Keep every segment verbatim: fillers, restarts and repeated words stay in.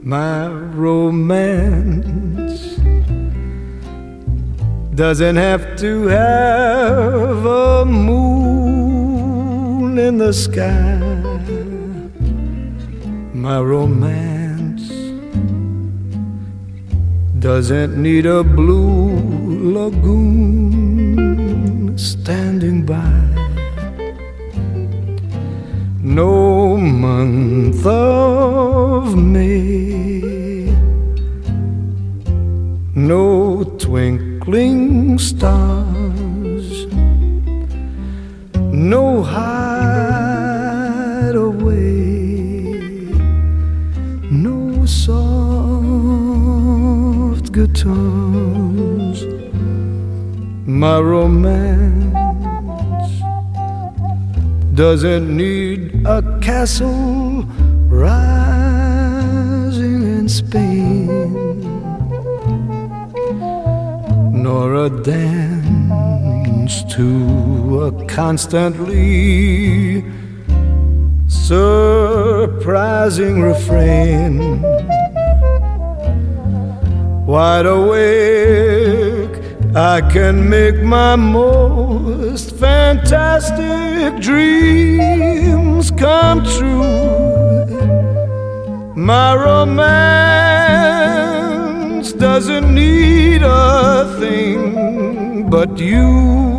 My romance doesn't have to have a moon in the sky. My romance doesn't need a blue lagoon standing by. No month of May, no twinkling stars, no hideaway, no soft guitars. My romance doesn't need a castle rising in Spain, nor a dance to a constantly surprising refrain. Wide awake, I can make my most fantastic dreams come true. My romance doesn't need a thing but you.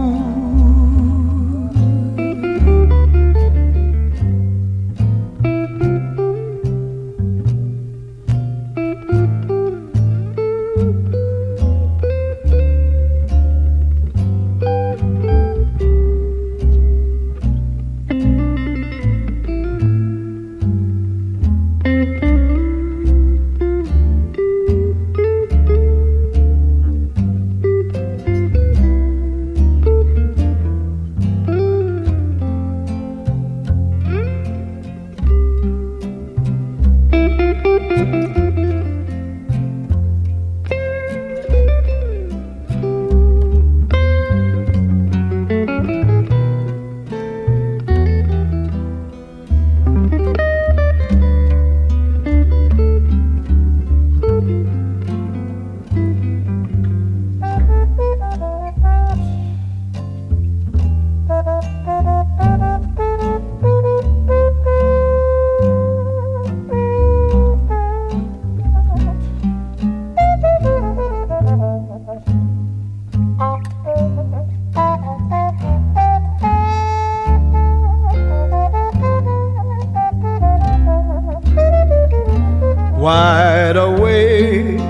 Wide awake,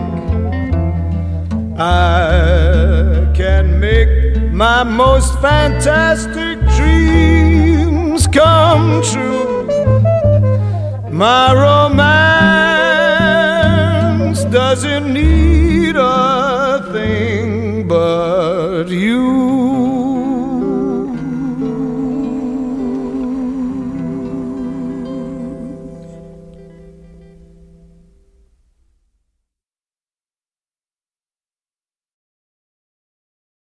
I can make my most fantastic dreams come true. My romance doesn't need a thing but you.